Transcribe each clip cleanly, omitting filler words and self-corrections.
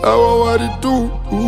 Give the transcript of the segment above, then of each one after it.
Sawa what it do?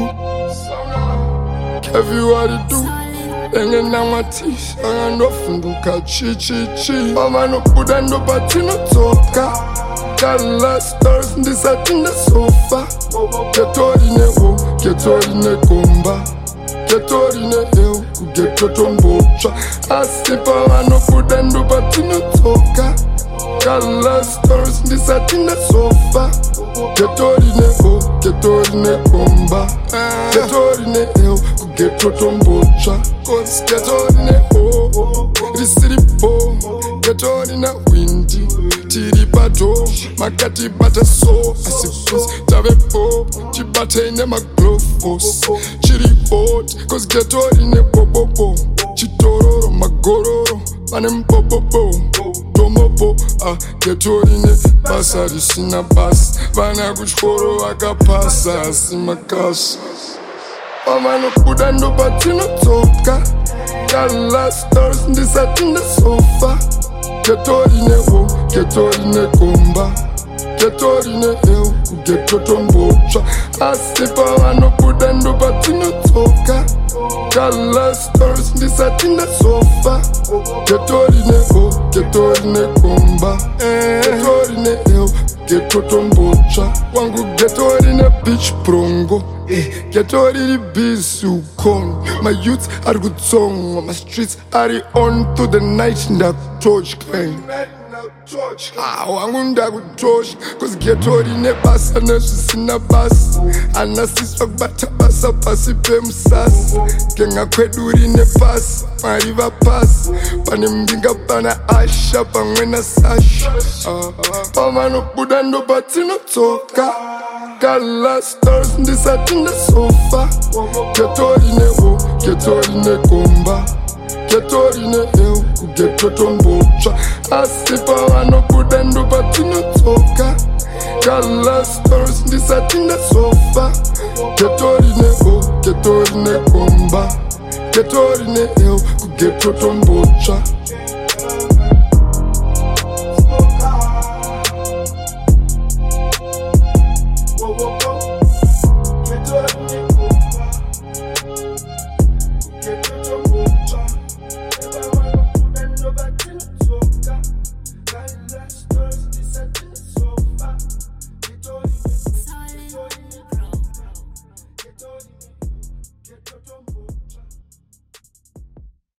Kevi what it do? Enge na matisha Angandofunduka chi Mama no kuda ndo batino toka Kala stars ndisatinda sofa Ketorine ho, ketorine komba Ketorine eo, kugetoto mbocha Asipa wano kuda ndo batino toka Kala stars ndisatinda sofa Ketorine ho, ketorine komba Ketorine eo, kugetoto mbocha Cause ketorine ho, risiripo Ketorine windy Tiripato, makati bata so Asipus, tavepo Chibate ine maglofos Chiri hot, cause ketorine popopo Chitororo, magororo Mane mpopopo Tomopo, ketorine Basari sina bas Vana kuchkoro wakapasa Asimakasa Mama no kuda ndo batino toka Kala stars ndisatinda sofa Ketorine ho, ketorine komba Ketorine eo, kugetoto mbocha Asipa wano kuda ndo batino toka Kala stars ndisatinda sofa Ketorine ho, ketorine komba Ketorine eo, kugetoto mbocha Wangu ketorine bitch prongo Ketorine busy ukon My youths are good song My streets are on to the night Ndakutosh kind wangu ndakutosh Cause ketorine basa nesisina basi Anasiswa kubata basa pasi pe msasi Kenga kwedurine pasi Mariva pasi Pani mbinga pana asha Pangwena sasha Mama no kuda ndo batino toka Kala stars ndisatinda sofa Ketorine ho, ketorine komba Ketorine eo, kugetoto mbocha Asipa wano kuda ndo batino toka Kala stars ndisatinda sofa Ketorine ho, ketorine komba Ketorine eo, kugetoto mbocha